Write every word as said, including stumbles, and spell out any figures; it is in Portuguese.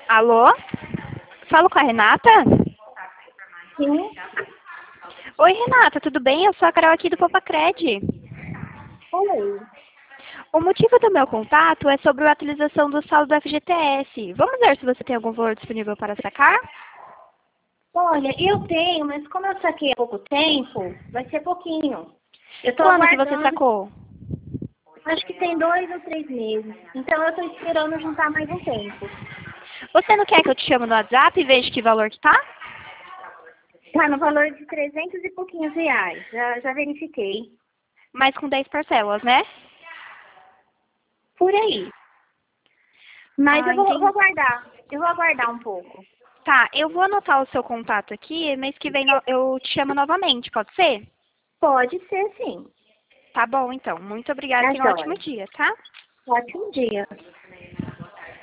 Alô? Falo com a Renata? Sim. Oi, Renata, tudo bem? Eu sou a Carol aqui do Popacred. Oi. O motivo do meu contato é sobre a atualização do saldo do F G T S. Vamos ver se você tem algum valor disponível para sacar? Olha, eu tenho, mas como eu saquei há pouco tempo, vai ser pouquinho. Eu tô Quando que você aguardando, sacou? acho que tem dois ou três meses. Então eu tô esperando juntar mais um tempo. Você não quer que eu te chame no WhatsApp e veja que valor que tá? Tá no valor de trezentos e pouquinhos reais. Já, já verifiquei. Mas com dez parcelas, né? Por aí. Mas Ah, eu vou, vou entendi. aguardar. Eu vou aguardar um pouco. Tá, eu vou anotar o seu contato aqui, mês que vem no- eu te chamo novamente, pode ser? Pode ser, sim. Tá bom, então. Muito obrigada e Tá tenha um ótimo joia. dia, tá? Ótimo dia.